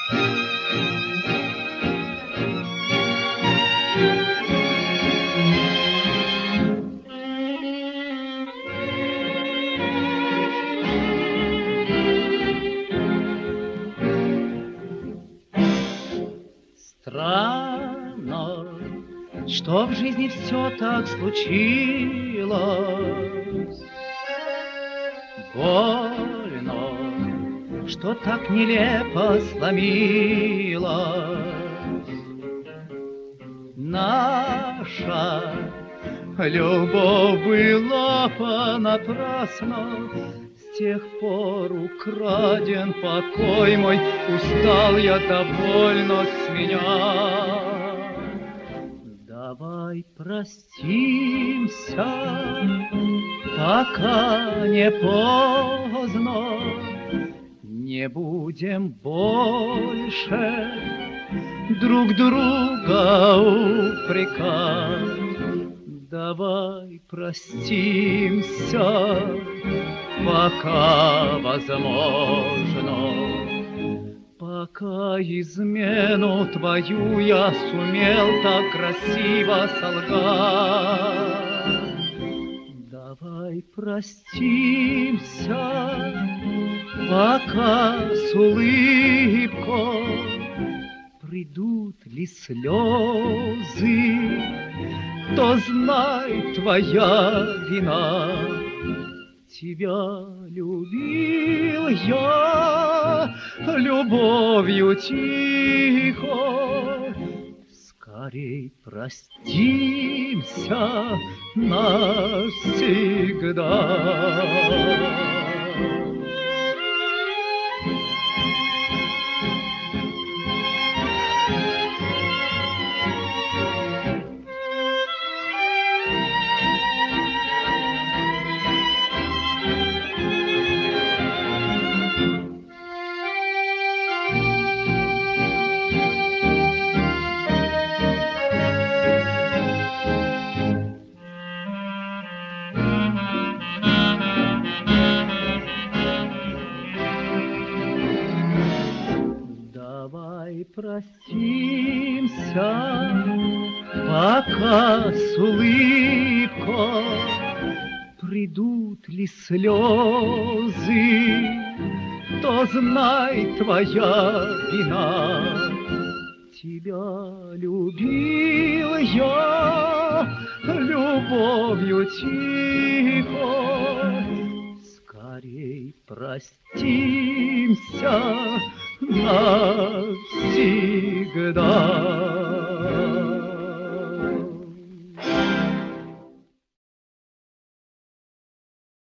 Странно, что в жизни все так случилось. Больно, что так нелепо сломилось. Наша любовь была понапрасна, с тех пор украден покой мой, устал я, довольно с меня. Давай простимся, пока не поздно, не будем больше друг друга упрекать. Давай простимся, пока возможно, пока измену твою я сумел так красиво солгать. Давай простимся, пока с улыбкой. Придут ли слезы, то знай, твоя вина. Тебя любил я любовью тихой. Скорей простимся навсегда. Давай простимся, пока с улыбкой. Придут ли слезы, то знай, твоя вина. Тебя любил я любовью тихой. Скорей простимся навсегда.